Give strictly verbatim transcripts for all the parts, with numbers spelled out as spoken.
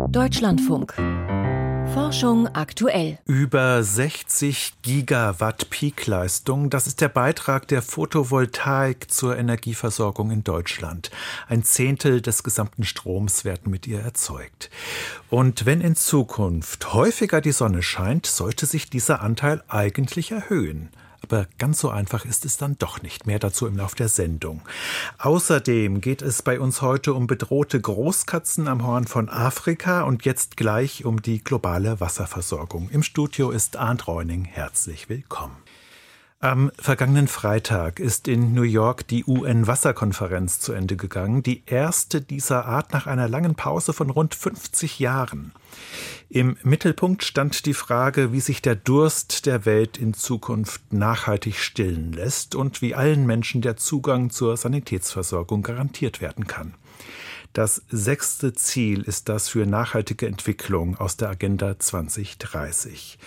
Deutschlandfunk. Forschung aktuell. Über sechzig Gigawatt Peakleistung, das ist der Beitrag der Photovoltaik zur Energieversorgung in Deutschland. Ein Zehntel des gesamten Stroms werden mit ihr erzeugt. Und wenn in Zukunft häufiger die Sonne scheint, sollte sich dieser Anteil eigentlich erhöhen. Aber ganz so einfach ist es dann doch nicht mehr. Dazu im Lauf der Sendung. Außerdem geht es bei uns heute um bedrohte Großkatzen am Horn von Afrika und jetzt gleich um die globale Wasserversorgung. Im Studio ist Arndt Reuning. Herzlich willkommen. Am vergangenen Freitag ist in New York die U N-Wasserkonferenz zu Ende gegangen. Die erste dieser Art nach einer langen Pause von rund fünfzig Jahren. Im Mittelpunkt stand die Frage, wie sich der Durst der Welt in Zukunft nachhaltig stillen lässt und wie allen Menschen der Zugang zur Sanitätsversorgung garantiert werden kann. Das sechste Ziel ist das für nachhaltige Entwicklung aus der Agenda zwanzig dreißig.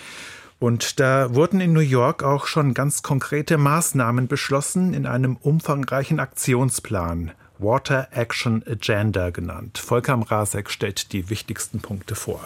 Und da wurden in New York auch schon ganz konkrete Maßnahmen beschlossen in einem umfangreichen Aktionsplan, Water Action Agenda genannt. Volker Mrazek stellt die wichtigsten Punkte vor.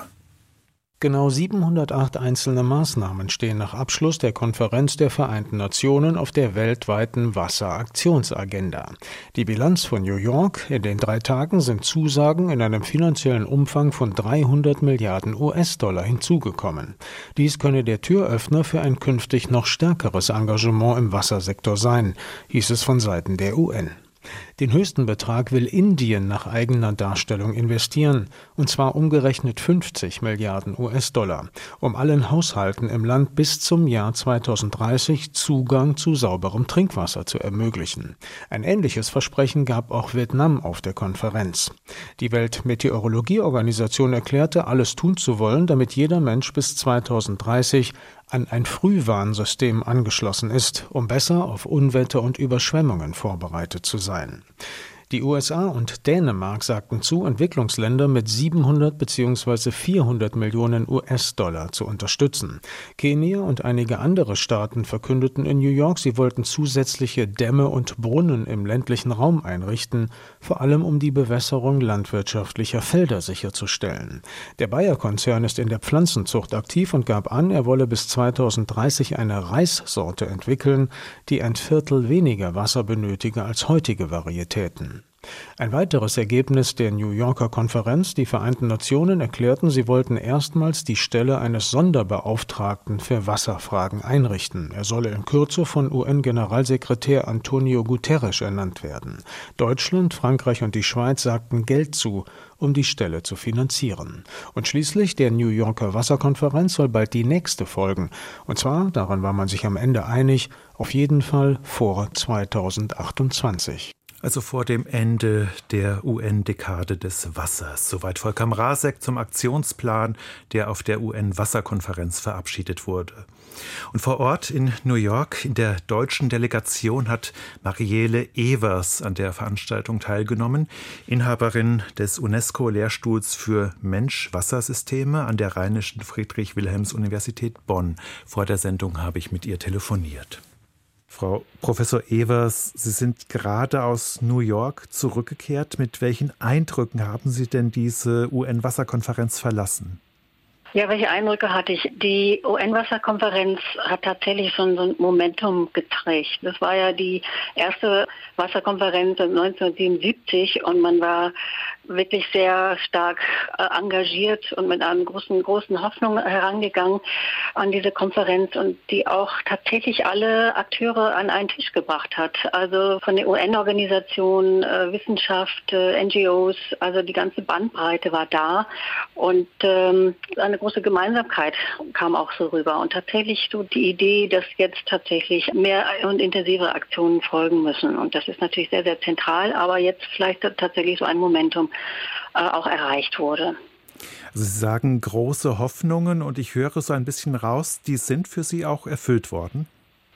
Genau siebenhundertacht einzelne Maßnahmen stehen nach Abschluss der Konferenz der Vereinten Nationen auf der weltweiten Wasseraktionsagenda. Die Bilanz von New York in den drei Tagen sind Zusagen in einem finanziellen Umfang von dreihundert Milliarden U S-Dollar hinzugekommen. Dies könne der Türöffner für ein künftig noch stärkeres Engagement im Wassersektor sein, hieß es von Seiten der U N. Den höchsten Betrag will Indien nach eigener Darstellung investieren, und zwar umgerechnet fünfzig Milliarden U S-Dollar, um allen Haushalten im Land bis zum Jahr zweitausenddreißig Zugang zu sauberem Trinkwasser zu ermöglichen. Ein ähnliches Versprechen gab auch Vietnam auf der Konferenz. Die Weltmeteorologieorganisation erklärte, alles tun zu wollen, damit jeder Mensch bis zweitausenddreißig an ein Frühwarnsystem angeschlossen ist, um besser auf Unwetter und Überschwemmungen vorbereitet zu sein. Die U S A und Dänemark sagten zu, Entwicklungsländer mit siebenhundert bzw. vierhundert Millionen U S-Dollar zu unterstützen. Kenia und einige andere Staaten verkündeten in New York, sie wollten zusätzliche Dämme und Brunnen im ländlichen Raum einrichten, vor allem um die Bewässerung landwirtschaftlicher Felder sicherzustellen. Der Bayer-Konzern ist in der Pflanzenzucht aktiv und gab an, er wolle bis zweitausenddreißig eine Reissorte entwickeln, die ein Viertel weniger Wasser benötige als heutige Varietäten. Ein weiteres Ergebnis der New Yorker Konferenz: Die Vereinten Nationen erklärten, sie wollten erstmals die Stelle eines Sonderbeauftragten für Wasserfragen einrichten. Er solle in Kürze von U N-Generalsekretär Antonio Guterres ernannt werden. Deutschland, Frankreich und die Schweiz sagten Geld zu, um die Stelle zu finanzieren. Und schließlich der New Yorker Wasserkonferenz soll bald die nächste folgen. Und zwar, daran war man sich am Ende einig, auf jeden Fall vor zweitausendachtundzwanzig. Also vor dem Ende der U N-Dekade des Wassers. Soweit Volker Mrazek zum Aktionsplan, der auf der U N-Wasserkonferenz verabschiedet wurde. Und vor Ort in New York, in der deutschen Delegation, hat Marielle Evers an der Veranstaltung teilgenommen, Inhaberin des UNESCO-Lehrstuhls für Mensch-Wassersysteme an der Rheinischen Friedrich-Wilhelms-Universität Bonn. Vor der Sendung habe ich mit ihr telefoniert. Frau Professor Evers, Sie sind gerade aus New York zurückgekehrt. Mit welchen Eindrücken haben Sie denn diese U N-Wasserkonferenz verlassen? Ja, welche Eindrücke hatte ich? Die U N-Wasserkonferenz hat tatsächlich schon so ein Momentum geprägt. Das war ja die erste Wasserkonferenz neunzehnhundertsiebenundsiebzig und man war wirklich sehr stark äh, engagiert und mit einer großen, großen Hoffnung herangegangen an diese Konferenz und die auch tatsächlich alle Akteure an einen Tisch gebracht hat. Also von der U N-Organisation, äh, Wissenschaft, äh, N G Os, also die ganze Bandbreite war da und ähm, eine große Gemeinsamkeit kam auch so rüber. Und tatsächlich so die Idee, dass jetzt tatsächlich mehr und intensivere Aktionen folgen müssen. Und das ist natürlich sehr, sehr zentral, aber jetzt vielleicht tatsächlich so ein Momentum äh, auch erreicht wurde. Also Sie sagen große Hoffnungen und ich höre so ein bisschen raus, die sind für Sie auch erfüllt worden?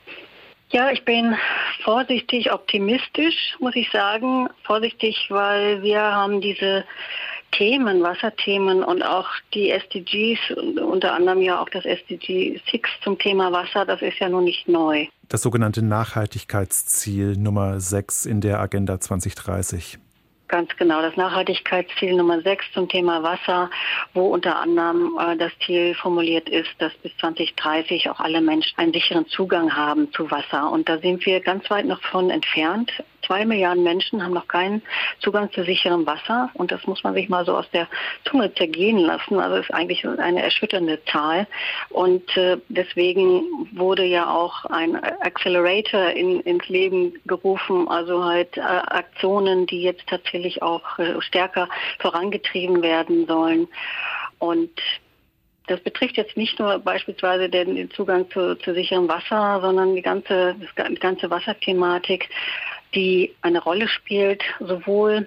Ja, ich bin vorsichtig optimistisch, muss ich sagen. Vorsichtig, weil wir haben diese Themen, Wasserthemen und auch die S D Gs, unter anderem ja auch das S D G sechs zum Thema Wasser, das ist ja nun nicht neu. Das sogenannte Nachhaltigkeitsziel Nummer sechs in der Agenda zwanzig dreißig. Ganz genau, das Nachhaltigkeitsziel Nummer sechs zum Thema Wasser, wo unter anderem äh, das Ziel formuliert ist, dass bis zwanzig dreißig auch alle Menschen einen sicheren Zugang haben zu Wasser. Und da sind wir ganz weit noch von entfernt. Zwei Milliarden Menschen haben noch keinen Zugang zu sicherem Wasser. Und das muss man sich mal so aus der Zunge zergehen lassen. Also es ist eigentlich eine erschütternde Zahl. Und äh, deswegen wurde ja auch ein Accelerator in, ins Leben gerufen. Also halt äh, Aktionen, die jetzt tatsächlich auch äh, stärker vorangetrieben werden sollen. Und das betrifft jetzt nicht nur beispielsweise den Zugang zu, zu sicherem Wasser, sondern die ganze, die ganze Wasserthematik, die eine Rolle spielt, sowohl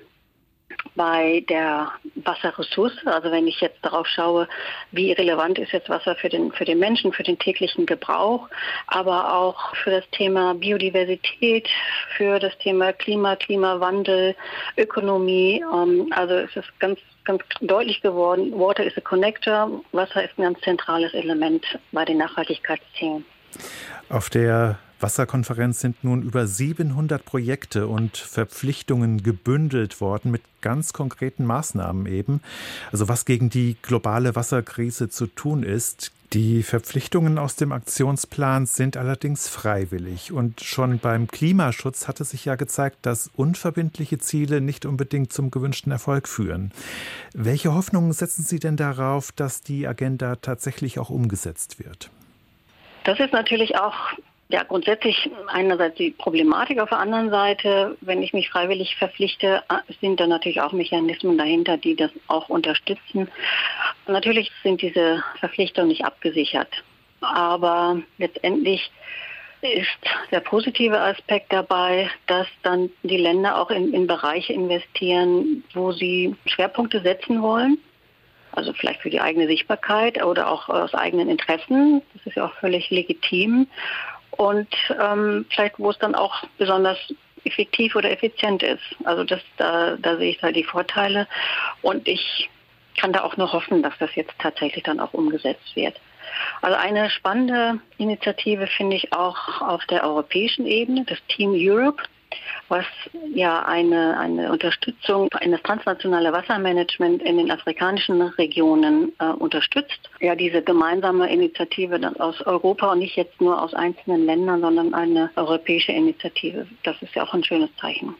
bei der Wasserressource, also wenn ich jetzt darauf schaue, wie relevant ist jetzt Wasser für den, für den Menschen, für den täglichen Gebrauch, aber auch für das Thema Biodiversität, für das Thema Klima, Klimawandel, Ökonomie. Also es ist ganz, ganz deutlich geworden, Water is a connector, Wasser ist ein ganz zentrales Element bei den Nachhaltigkeitszielen. Auf der Wasserkonferenz sind nun über siebenhundert Projekte und Verpflichtungen gebündelt worden mit ganz konkreten Maßnahmen eben. Also was gegen die globale Wasserkrise zu tun ist. Die Verpflichtungen aus dem Aktionsplan sind allerdings freiwillig. Und schon beim Klimaschutz hatte sich ja gezeigt, dass unverbindliche Ziele nicht unbedingt zum gewünschten Erfolg führen. Welche Hoffnungen setzen Sie denn darauf, dass die Agenda tatsächlich auch umgesetzt wird? Das ist natürlich auch ja, grundsätzlich einerseits die Problematik, auf der anderen Seite, wenn ich mich freiwillig verpflichte, sind da natürlich auch Mechanismen dahinter, die das auch unterstützen. Natürlich sind diese Verpflichtungen nicht abgesichert, aber letztendlich ist der positive Aspekt dabei, dass dann die Länder auch in, in Bereiche investieren, wo sie Schwerpunkte setzen wollen. Also vielleicht für die eigene Sichtbarkeit oder auch aus eigenen Interessen. Das ist ja auch völlig legitim. Und ähm, vielleicht, wo es dann auch besonders effektiv oder effizient ist. Also das, da, da sehe ich halt die Vorteile. Und ich kann da auch nur hoffen, dass das jetzt tatsächlich dann auch umgesetzt wird. Also eine spannende Initiative finde ich auch auf der europäischen Ebene, das Team Europe, was ja eine, eine Unterstützung in das transnationale Wassermanagement in den afrikanischen Regionen äh, unterstützt. Ja, diese gemeinsame Initiative dann aus Europa und nicht jetzt nur aus einzelnen Ländern, sondern eine europäische Initiative. Das ist ja auch ein schönes Zeichen.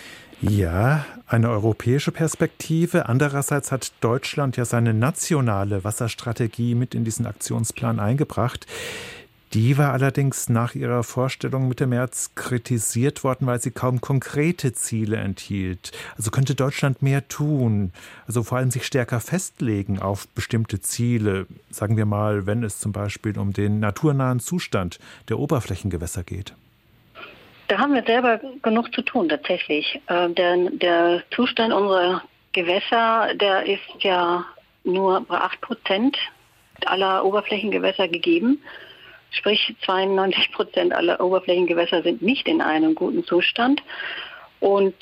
Ja, eine europäische Perspektive. Andererseits hat Deutschland ja seine nationale Wasserstrategie mit in diesen Aktionsplan eingebracht. Die war allerdings nach ihrer Vorstellung Mitte März kritisiert worden, weil sie kaum konkrete Ziele enthielt. Also könnte Deutschland mehr tun, also vor allem sich stärker festlegen auf bestimmte Ziele, sagen wir mal, wenn es zum Beispiel um den naturnahen Zustand der Oberflächengewässer geht. Da haben wir selber genug zu tun, tatsächlich. Äh, der, der Zustand unserer Gewässer, der ist ja nur bei acht Prozent aller Oberflächengewässer gegeben. Sprich, zweiundneunzig Prozent aller Oberflächengewässer sind nicht in einem guten Zustand. Und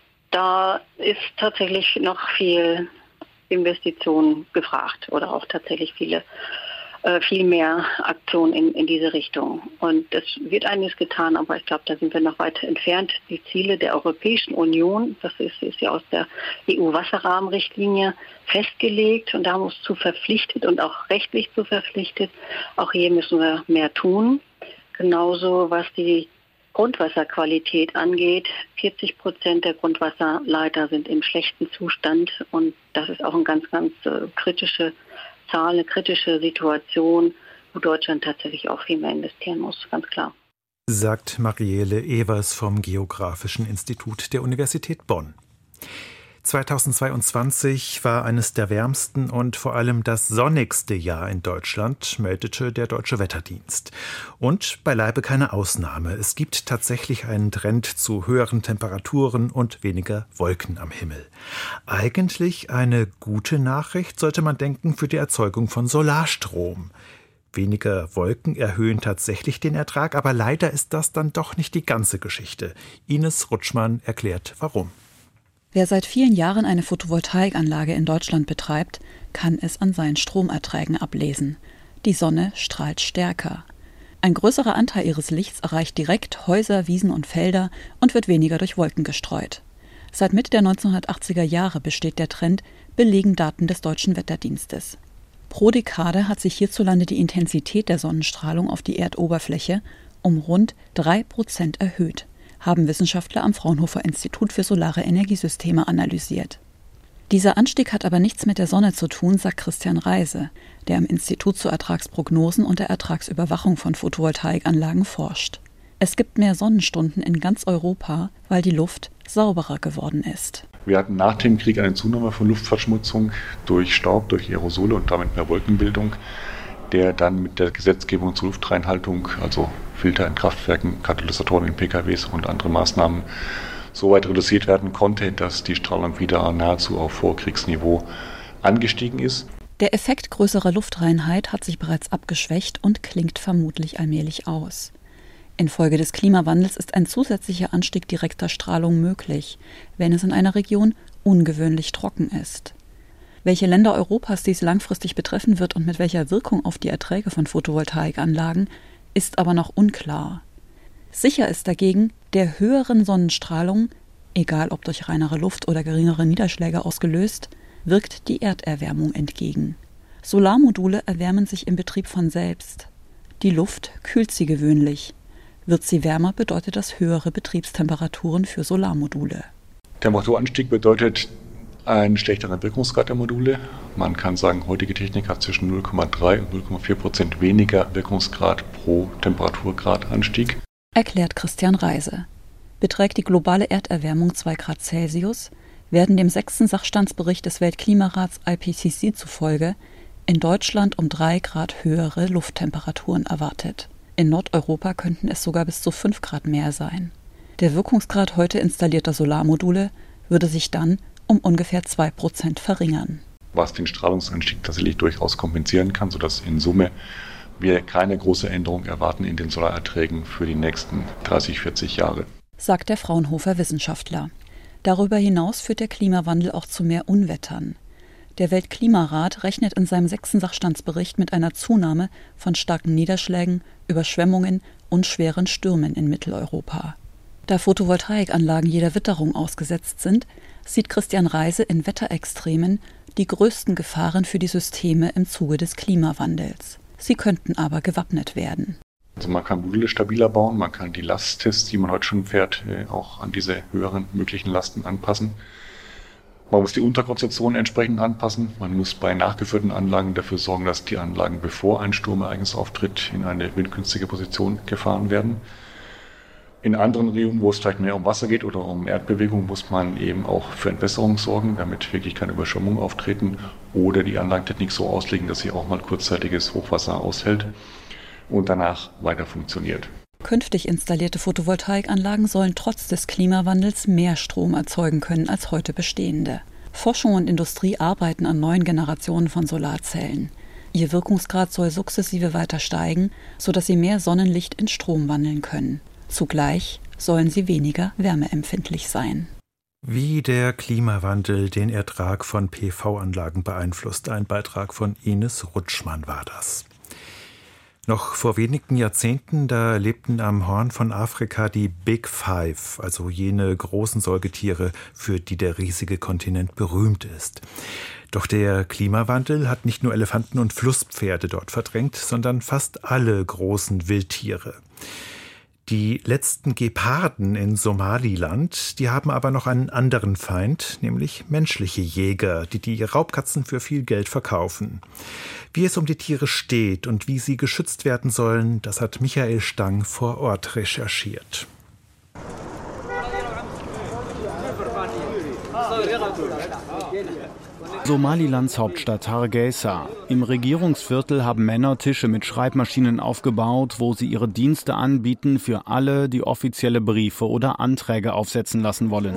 da ist tatsächlich noch viel Investition gefragt oder auch tatsächlich viele, äh, viel mehr Aktionen in, in diese Richtung. Und es wird einiges getan, aber ich glaube, da sind wir noch weit entfernt. Die Ziele der Europäischen Union, das ist, ist ja aus der E U-Wasserrahmenrichtlinie festgelegt und da haben wir uns zu verpflichtet und auch rechtlich zu verpflichtet. Auch hier müssen wir mehr tun. Genauso was die Grundwasserqualität angeht. vierzig Prozent der Grundwasserleiter sind im schlechten Zustand und das ist auch eine ganz, ganz äh, kritische Zahl, eine kritische Situation, wo Deutschland tatsächlich auch viel mehr investieren muss, ganz klar. Sagt Marielle Evers vom Geographischen Institut der Universität Bonn. zweitausendzweiundzwanzig war eines der wärmsten und vor allem das sonnigste Jahr in Deutschland, meldete der Deutsche Wetterdienst. Und beileibe keine Ausnahme. Es gibt tatsächlich einen Trend zu höheren Temperaturen und weniger Wolken am Himmel. Eigentlich eine gute Nachricht, sollte man denken, für die Erzeugung von Solarstrom. Weniger Wolken erhöhen tatsächlich den Ertrag, aber leider ist das dann doch nicht die ganze Geschichte. Ines Rutschmann erklärt, warum. Wer seit vielen Jahren eine Photovoltaikanlage in Deutschland betreibt, kann es an seinen Stromerträgen ablesen. Die Sonne strahlt stärker. Ein größerer Anteil ihres Lichts erreicht direkt Häuser, Wiesen und Felder und wird weniger durch Wolken gestreut. Seit Mitte der neunzehnhundertachtziger Jahre besteht der Trend, belegen Daten des Deutschen Wetterdienstes. Pro Dekade hat sich hierzulande die Intensität der Sonnenstrahlung auf die Erdoberfläche um rund drei Prozent erhöht, haben Wissenschaftler am Fraunhofer Institut für Solare Energiesysteme analysiert. Dieser Anstieg hat aber nichts mit der Sonne zu tun, sagt Christian Reise, der am Institut zu Ertragsprognosen und der Ertragsüberwachung von Photovoltaikanlagen forscht. Es gibt mehr Sonnenstunden in ganz Europa, weil die Luft sauberer geworden ist. Wir hatten nach dem Krieg eine Zunahme von Luftverschmutzung durch Staub, durch Aerosole und damit mehr Wolkenbildung, der dann mit der Gesetzgebung zur Luftreinhaltung, also Filter in Kraftwerken, Katalysatoren in P K Ws und andere Maßnahmen, so weit reduziert werden konnte, dass die Strahlung wieder nahezu auf Vorkriegsniveau angestiegen ist. Der Effekt größerer Luftreinheit hat sich bereits abgeschwächt und klingt vermutlich allmählich aus. Infolge des Klimawandels ist ein zusätzlicher Anstieg direkter Strahlung möglich, wenn es in einer Region ungewöhnlich trocken ist. Welche Länder Europas dies langfristig betreffen wird und mit welcher Wirkung auf die Erträge von Photovoltaikanlagen, ist aber noch unklar. Sicher ist dagegen, der höheren Sonnenstrahlung, egal ob durch reinere Luft oder geringere Niederschläge ausgelöst, wirkt die Erderwärmung entgegen. Solarmodule erwärmen sich im Betrieb von selbst. Die Luft kühlt sie gewöhnlich. Wird sie wärmer, bedeutet das höhere Betriebstemperaturen für Solarmodule. Temperaturanstieg bedeutet einen schlechteren Wirkungsgrad der Module. Man kann sagen, heutige Technik hat zwischen null Komma drei und null Komma vier Prozent weniger Wirkungsgrad pro Temperaturgrad Anstieg. Erklärt Christian Reise. Beträgt die globale Erderwärmung zwei Grad Celsius, werden dem sechsten Sachstandsbericht des Weltklimarats I P C C zufolge in Deutschland um drei Grad höhere Lufttemperaturen erwartet. In Nordeuropa könnten es sogar bis zu fünf Grad mehr sein. Der Wirkungsgrad heute installierter Solarmodule würde sich dann um ungefähr zwei Prozent verringern. Was den Strahlungsanstieg tatsächlich durchaus kompensieren kann, sodass in Summe wir keine große Änderung erwarten in den Solarerträgen für die nächsten dreißig, vierzig Jahre. Sagt der Fraunhofer Wissenschaftler. Darüber hinaus führt der Klimawandel auch zu mehr Unwettern. Der Weltklimarat rechnet in seinem sechsten Sachstandsbericht mit einer Zunahme von starken Niederschlägen, Überschwemmungen und schweren Stürmen in Mitteleuropa. Da Photovoltaikanlagen jeder Witterung ausgesetzt sind, sieht Christian Reise in Wetterextremen die größten Gefahren für die Systeme im Zuge des Klimawandels. Sie könnten aber gewappnet werden. Also man kann Module stabiler bauen, man kann die Lasttests, die man heute schon fährt, auch an diese höheren möglichen Lasten anpassen. Man muss die Unterkonstruktion entsprechend anpassen. Man muss bei nachgeführten Anlagen dafür sorgen, dass die Anlagen, bevor ein Sturmereignis auftritt, in eine windgünstige Position gefahren werden. In anderen Regionen, wo es vielleicht mehr um Wasser geht oder um Erdbewegung, muss man eben auch für Entwässerung sorgen, damit wirklich keine Überschwemmungen auftreten oder die Anlagentechnik so auslegen, dass sie auch mal kurzzeitiges Hochwasser aushält und danach weiter funktioniert. Künftig installierte Photovoltaikanlagen sollen trotz des Klimawandels mehr Strom erzeugen können als heute bestehende. Forschung und Industrie arbeiten an neuen Generationen von Solarzellen. Ihr Wirkungsgrad soll sukzessive weiter steigen, sodass sie mehr Sonnenlicht in Strom wandeln können. Zugleich sollen sie weniger wärmeempfindlich sein. Wie der Klimawandel den Ertrag von P V-Anlagen beeinflusst. Ein Beitrag von Ines Rutschmann war das. Noch vor wenigen Jahrzehnten, da lebten am Horn von Afrika die Big Five, also jene großen Säugetiere, für die der riesige Kontinent berühmt ist. Doch der Klimawandel hat nicht nur Elefanten und Flusspferde dort verdrängt, sondern fast alle großen Wildtiere. Die letzten Geparden in Somaliland, die haben aber noch einen anderen Feind, nämlich menschliche Jäger, die die Raubkatzen für viel Geld verkaufen. Wie es um die Tiere steht und wie sie geschützt werden sollen, das hat Michael Stang vor Ort recherchiert. Somalilands Hauptstadt Hargeisa. Im Regierungsviertel haben Männer Tische mit Schreibmaschinen aufgebaut, wo sie ihre Dienste anbieten für alle, die offizielle Briefe oder Anträge aufsetzen lassen wollen.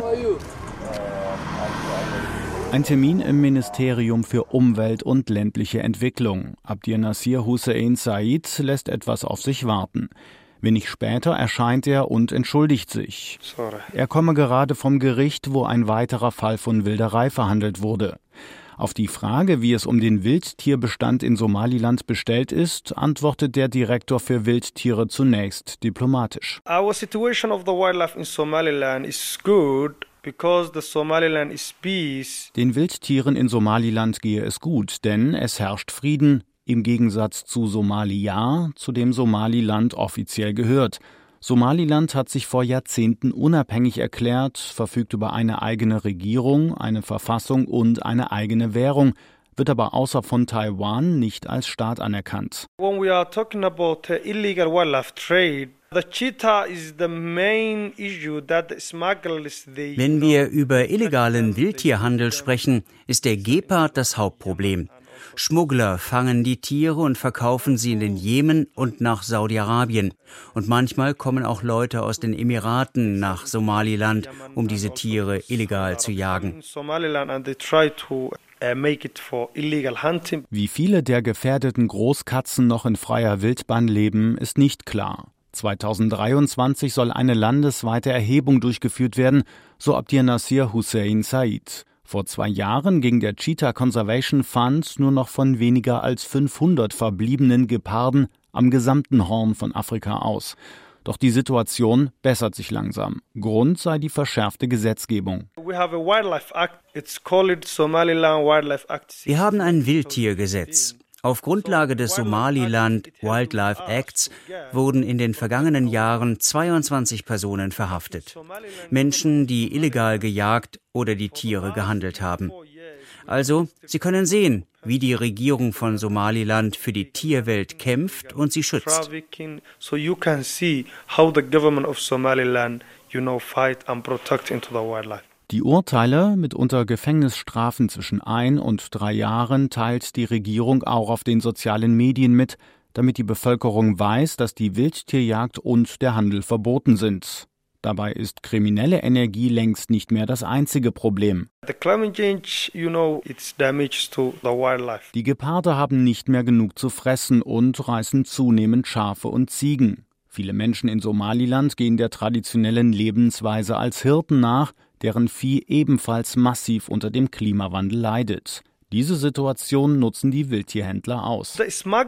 Ein Termin im Ministerium für Umwelt und ländliche Entwicklung. Abdir Nasir Hussein Said lässt etwas auf sich warten. Wenig später erscheint er und entschuldigt sich. Er komme gerade vom Gericht, wo ein weiterer Fall von Wilderei verhandelt wurde. Auf die Frage, wie es um den Wildtierbestand in Somaliland bestellt ist, antwortet der Direktor für Wildtiere zunächst diplomatisch. Our situation of the wildlife in Somaliland is good. Den Wildtieren in Somaliland gehe es gut, denn es herrscht Frieden, im Gegensatz zu Somalia, zu dem Somaliland offiziell gehört. Somaliland hat sich vor Jahrzehnten unabhängig erklärt, verfügt über eine eigene Regierung, eine Verfassung und eine eigene Währung, wird aber außer von Taiwan nicht als Staat anerkannt. When we are talking about uh, illegal wildlife trade, the cheetah is the main issue that the smugglers they Wenn wir über illegalen Wildtierhandel sprechen, ist der Gepard das Hauptproblem. Schmuggler fangen die Tiere und verkaufen sie in den Jemen und nach Saudi-Arabien. Und manchmal kommen auch Leute aus den Emiraten nach Somaliland, um diese Tiere illegal zu jagen. Wie viele der gefährdeten Großkatzen noch in freier Wildbahn leben, ist nicht klar. zweitausenddreiundzwanzig soll eine landesweite Erhebung durchgeführt werden, so Abdir Nasir Hussein Said. Vor zwei Jahren ging der Cheetah Conservation Fund nur noch von weniger als fünfhundert verbliebenen Geparden am gesamten Horn von Afrika aus. Doch die Situation bessert sich langsam. Grund sei die verschärfte Gesetzgebung. Wir haben ein Wildtiergesetz. Auf Grundlage des Somaliland Wildlife Acts wurden in den vergangenen Jahren zweiundzwanzig Personen verhaftet. Menschen, die illegal gejagt oder die Tiere gehandelt haben. Also, Sie können sehen, wie die Regierung von Somaliland für die Tierwelt kämpft und sie schützt. So you can see how the government of Somaliland, you know, fight and protect into the wildlife. Die Urteile, mitunter Gefängnisstrafen zwischen ein und drei Jahren, teilt die Regierung auch auf den sozialen Medien mit, damit die Bevölkerung weiß, dass die Wildtierjagd und der Handel verboten sind. Dabei ist kriminelle Energie längst nicht mehr das einzige Problem. Die Geparde haben nicht mehr genug zu fressen und reißen zunehmend Schafe und Ziegen. Viele Menschen in Somaliland gehen der traditionellen Lebensweise als Hirten nach, deren Vieh ebenfalls massiv unter dem Klimawandel leidet. Diese Situation nutzen die Wildtierhändler aus.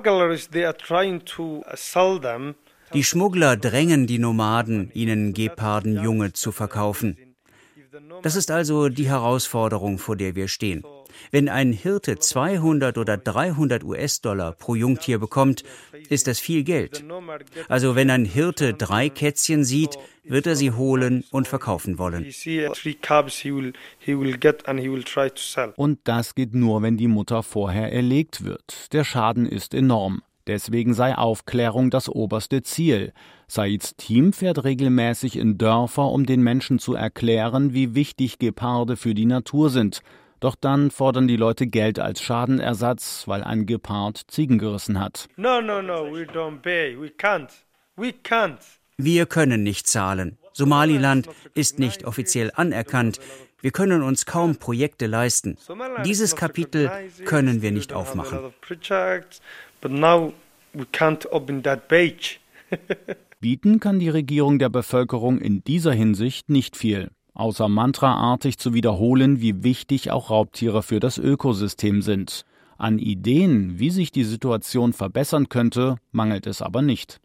Die Schmuggler drängen die Nomaden, ihnen Gepardenjunge zu verkaufen. Das ist also die Herausforderung, vor der wir stehen. Wenn ein Hirte zweihundert oder dreihundert US-Dollar pro Jungtier bekommt, ist das viel Geld. Also wenn ein Hirte drei Kätzchen sieht, wird er sie holen und verkaufen wollen. Und das geht nur, wenn die Mutter vorher erlegt wird. Der Schaden ist enorm. Deswegen sei Aufklärung das oberste Ziel. Saids Team fährt regelmäßig in Dörfer, um den Menschen zu erklären, wie wichtig Geparde für die Natur sind. Doch dann fordern die Leute Geld als Schadenersatz, weil ein Gepard Ziegen gerissen hat. No, no, no, we don't pay. We can't. We can't. Wir können nicht zahlen. Somaliland ist nicht offiziell anerkannt. Wir können uns kaum Projekte leisten. Dieses Kapitel können wir nicht aufmachen. Bieten kann die Regierung der Bevölkerung in dieser Hinsicht nicht viel, außer mantraartig zu wiederholen, wie wichtig auch Raubtiere für das Ökosystem sind. An Ideen, wie sich die Situation verbessern könnte, mangelt es aber nicht.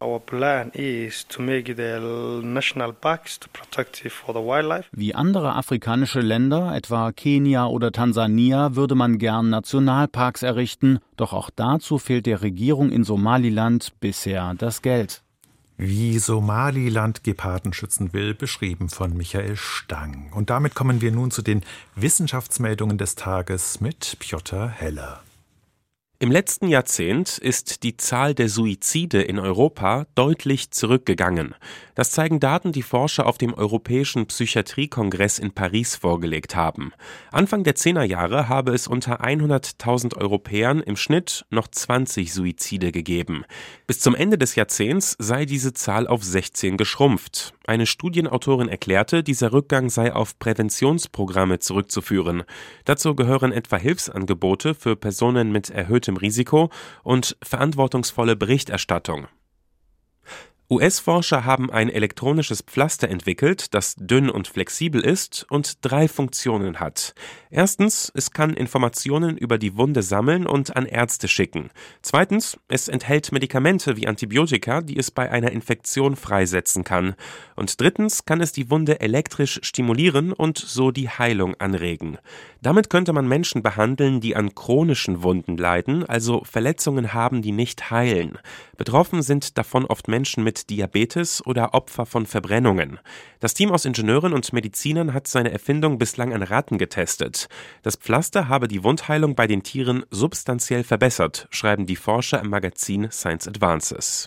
Wie andere afrikanische Länder, etwa Kenia oder Tansania, würde man gern Nationalparks errichten, doch auch dazu fehlt der Regierung in Somaliland bisher das Geld. Wie Somaliland Geparden schützen will, beschrieben von Michael Stang. Und damit kommen wir nun zu den Wissenschaftsmeldungen des Tages mit Piotr Heller. Im letzten Jahrzehnt ist die Zahl der Suizide in Europa deutlich zurückgegangen. Das zeigen Daten, die Forscher auf dem Europäischen Psychiatriekongress in Paris vorgelegt haben. Anfang der Zehnerjahre habe es unter hunderttausend Europäern im Schnitt noch zwanzig Suizide gegeben. Bis zum Ende des Jahrzehnts sei diese Zahl auf sechzehn geschrumpft. Eine Studienautorin erklärte, dieser Rückgang sei auf Präventionsprogramme zurückzuführen. Dazu gehören etwa Hilfsangebote für Personen mit erhöhtem Risiko und verantwortungsvolle Berichterstattung. U S-Forscher haben ein elektronisches Pflaster entwickelt, das dünn und flexibel ist und drei Funktionen hat. Erstens, es kann Informationen über die Wunde sammeln und an Ärzte schicken. Zweitens, es enthält Medikamente wie Antibiotika, die es bei einer Infektion freisetzen kann. Und drittens kann es die Wunde elektrisch stimulieren und so die Heilung anregen. Damit könnte man Menschen behandeln, die an chronischen Wunden leiden, also Verletzungen haben, die nicht heilen. Betroffen sind davon oft Menschen mit Diabetes oder Opfer von Verbrennungen. Das Team aus Ingenieuren und Medizinern hat seine Erfindung bislang an Ratten getestet. Das Pflaster habe die Wundheilung bei den Tieren substanziell verbessert, schreiben die Forscher im Magazin Science Advances.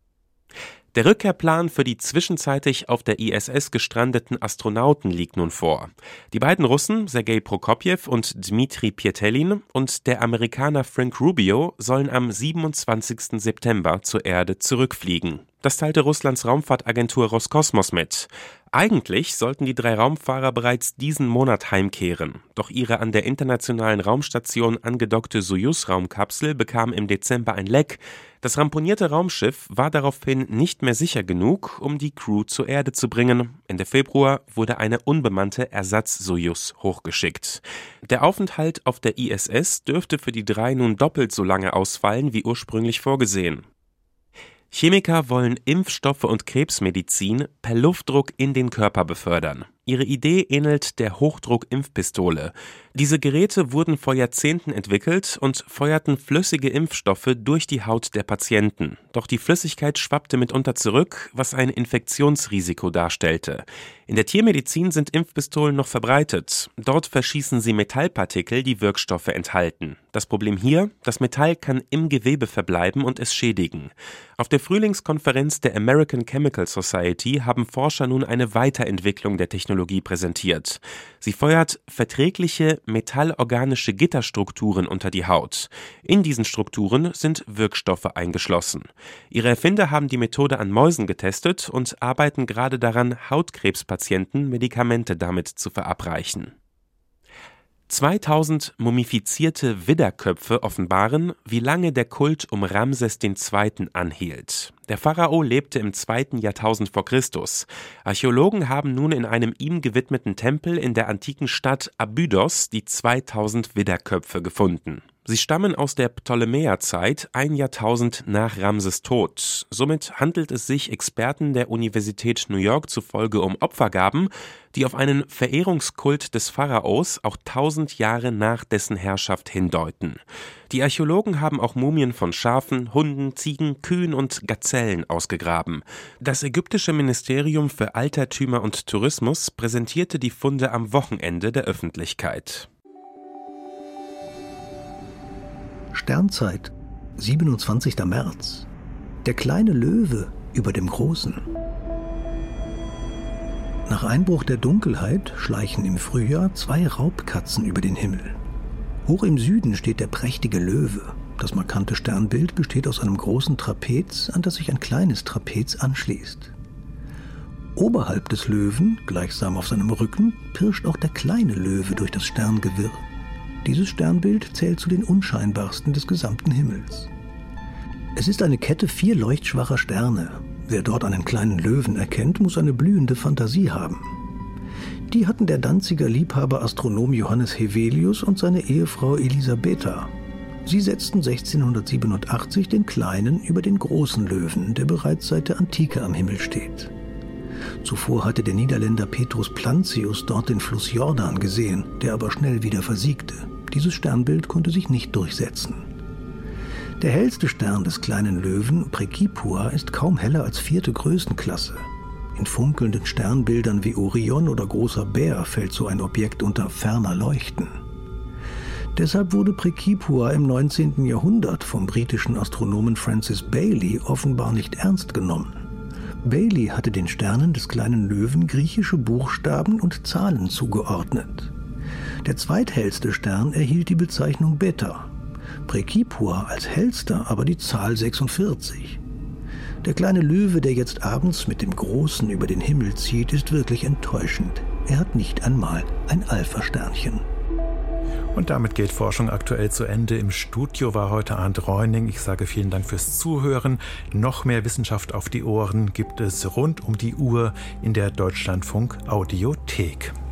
Der Rückkehrplan für die zwischenzeitlich auf der I S S gestrandeten Astronauten liegt nun vor. Die beiden Russen, Sergei Prokopjew und Dmitri Petelin, und der Amerikaner Frank Rubio sollen am siebenundzwanzigsten September zur Erde zurückfliegen. Das teilte Russlands Raumfahrtagentur Roskosmos mit. Eigentlich sollten die drei Raumfahrer bereits diesen Monat heimkehren. Doch ihre an der Internationalen Raumstation angedockte Sojus-Raumkapsel bekam im Dezember ein Leck. Das ramponierte Raumschiff war daraufhin nicht mehr sicher genug, um die Crew zur Erde zu bringen. Ende Februar wurde eine unbemannte Ersatz-Sojus hochgeschickt. Der Aufenthalt auf der I S S dürfte für die drei nun doppelt so lange ausfallen wie ursprünglich vorgesehen. Chemiker wollen Impfstoffe und Krebsmedizin per Luftdruck in den Körper befördern. Ihre Idee ähnelt der Hochdruck-Impfpistole. Diese Geräte wurden vor Jahrzehnten entwickelt und feuerten flüssige Impfstoffe durch die Haut der Patienten. Doch die Flüssigkeit schwappte mitunter zurück, was ein Infektionsrisiko darstellte. In der Tiermedizin sind Impfpistolen noch verbreitet. Dort verschießen sie Metallpartikel, die Wirkstoffe enthalten. Das Problem hier: Das Metall kann im Gewebe verbleiben und es schädigen. Auf der Frühlingskonferenz der American Chemical Society haben Forscher nun eine Weiterentwicklung der Technologie präsentiert. Sie feuert verträgliche metallorganische Gitterstrukturen unter die Haut. In diesen Strukturen sind Wirkstoffe eingeschlossen. Ihre Erfinder haben die Methode an Mäusen getestet und arbeiten gerade daran, Hautkrebspatienten Medikamente damit zu verabreichen. zweitausend mumifizierte Widderköpfe offenbaren, wie lange der Kult um Ramses der Zweite anhielt. Der Pharao lebte im zweiten Jahrtausend vor Christus. Archäologen haben nun in einem ihm gewidmeten Tempel in der antiken Stadt Abydos die zweitausend Widderköpfe gefunden. Sie stammen aus der Ptolemäerzeit, ein Jahrtausend nach Ramses Tod. Somit handelt es sich Experten der Universität New York zufolge um Opfergaben, die auf einen Verehrungskult des Pharaos auch tausend Jahre nach dessen Herrschaft hindeuten. Die Archäologen haben auch Mumien von Schafen, Hunden, Ziegen, Kühen und Gazellen ausgegraben. Das ägyptische Ministerium für Altertümer und Tourismus präsentierte die Funde am Wochenende der Öffentlichkeit. Sternzeit, siebenundzwanzigster März. Der kleine Löwe über dem Großen. Nach Einbruch der Dunkelheit schleichen im Frühjahr zwei Raubkatzen über den Himmel. Hoch im Süden steht der prächtige Löwe. Das markante Sternbild besteht aus einem großen Trapez, an das sich ein kleines Trapez anschließt. Oberhalb des Löwen, gleichsam auf seinem Rücken, pirscht auch der kleine Löwe durch das Sterngewirr. Dieses Sternbild zählt zu den unscheinbarsten des gesamten Himmels. Es ist eine Kette vier leuchtschwacher Sterne. Wer dort einen kleinen Löwen erkennt, muss eine blühende Fantasie haben. Die hatten der Danziger Liebhaber Astronom Johannes Hevelius und seine Ehefrau Elisabetha. Sie setzten sechzehnhundertsiebenundachtzig den kleinen über den großen Löwen, der bereits seit der Antike am Himmel steht. Zuvor hatte der Niederländer Petrus Plantius dort den Fluss Jordan gesehen, der aber schnell wieder versiegte. Dieses Sternbild konnte sich nicht durchsetzen. Der hellste Stern des kleinen Löwen, Precipua, ist kaum heller als vierte Größenklasse. In funkelnden Sternbildern wie Orion oder Großer Bär fällt so ein Objekt unter ferner Leuchten. Deshalb wurde Precipua im neunzehnten Jahrhundert vom britischen Astronomen Francis Baily offenbar nicht ernst genommen. Baily hatte den Sternen des kleinen Löwen griechische Buchstaben und Zahlen zugeordnet. Der zweithellste Stern erhielt die Bezeichnung Beta, Precipua als hellster aber die Zahl sechsundvierzig. Der kleine Löwe, der jetzt abends mit dem Großen über den Himmel zieht, ist wirklich enttäuschend. Er hat nicht einmal ein Alpha-Sternchen. Und damit geht Forschung aktuell zu Ende. Im Studio war heute Arndt Reuning. Ich sage vielen Dank fürs Zuhören. Noch mehr Wissenschaft auf die Ohren gibt es rund um die Uhr in der Deutschlandfunk Audiothek.